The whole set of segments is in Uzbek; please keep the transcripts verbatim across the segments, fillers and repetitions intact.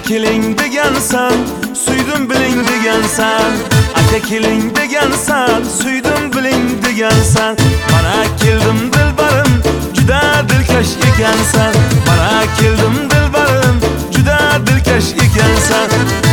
keling degansan, suydim biling degansan. Aka keling degansan, suydim biling degansan. Mana keldim dilbarim, juda dilkash ekansan. Mana keldim dilbarim, juda dilkash ekansan.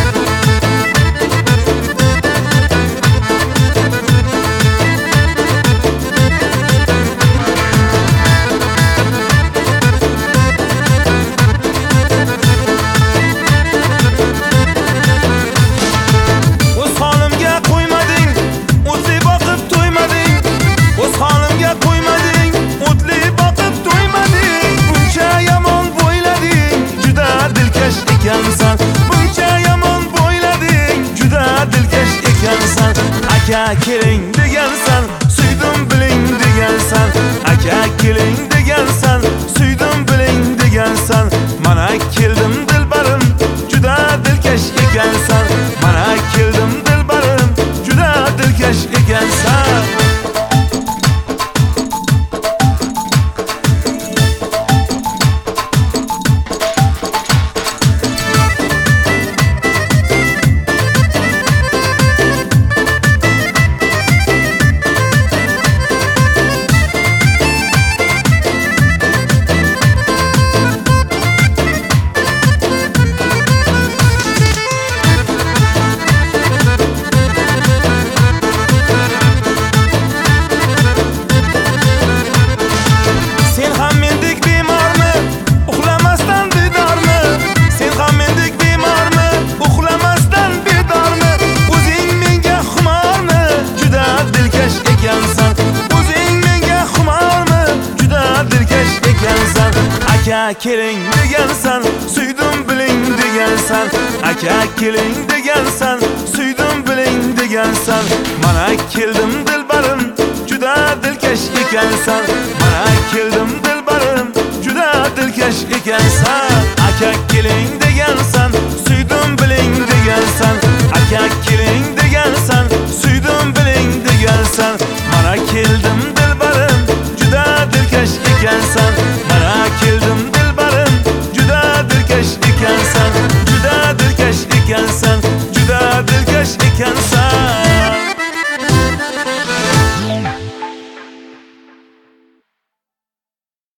Buncha yomon bo'ylading, juda dilkash ekansan. Aka keling degansan, suydim biling degansan. Aka keling degansan, suydim biling degansan. Mana keldim dilbarim, juda dilkash ekansan. Mana keldim dilbarim, juda dilkash ekansan. Aka keling degansan, suydim biling degansan. Aka keling degansan, suydim biling degansan. Mana keldim dilbarim, juda dilkash ekansan. Mana keldim dilbarim, juda dilkash ekansan. Aka keling degansan, suydim biling degansan. Aka keling